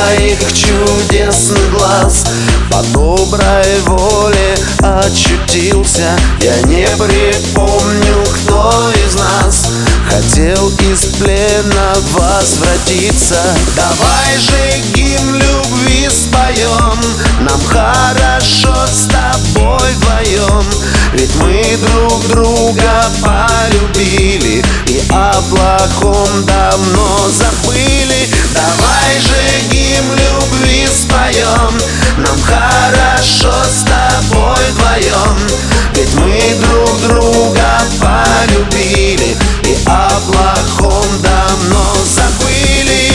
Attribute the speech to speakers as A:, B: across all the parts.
A: твоих чудесных глаз по доброй воле очутился. Я не припомню, кто из нас хотел из плена возвратиться. Давай же гимн любви споем, нам хорошо с тобой вдвоем. Ведь мы друг друга полюбили и о плохом давно забыли. Давай же гимн любви споем, нам хорошо с тобой вдвоем. Ведь мы друг друга полюбили и о плохом давно забыли.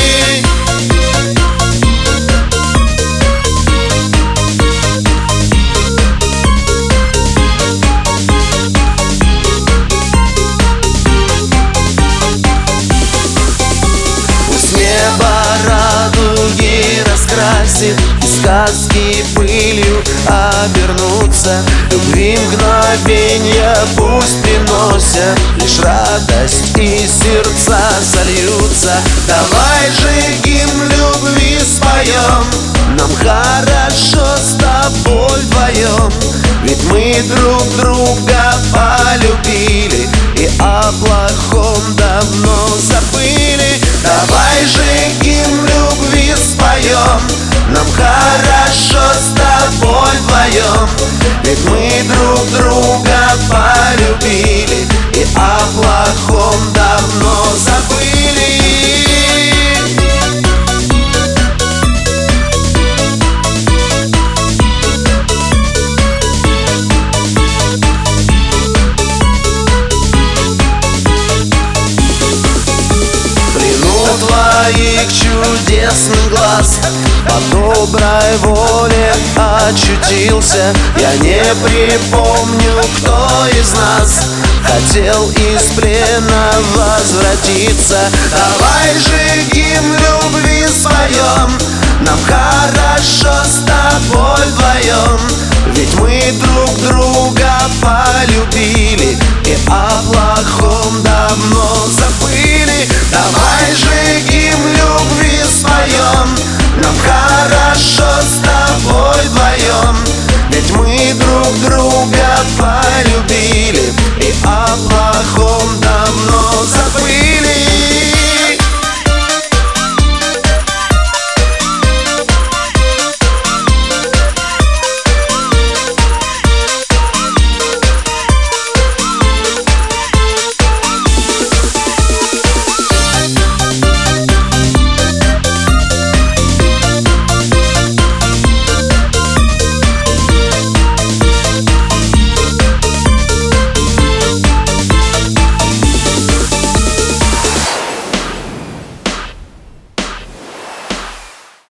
A: Пусть небо радуги раскрасит и сказки пылью обернутся. Любви мгновенья пусть приносят лишь радость, и сердца сольются. Давай же гимн любви споем, нам хорошо с тобой вдвоем. Ведь мы друг друга полюбили и о плохом давно забыли. Давай же гимн любви споем, нам хорошо с тобой вдвоем. Ведь мы друг друга полюбили и о плохом давно забыли. Твоих чудесных глаз по доброй воле очутился. Я не припомню, кто из нас хотел из плена возвратиться. Давай же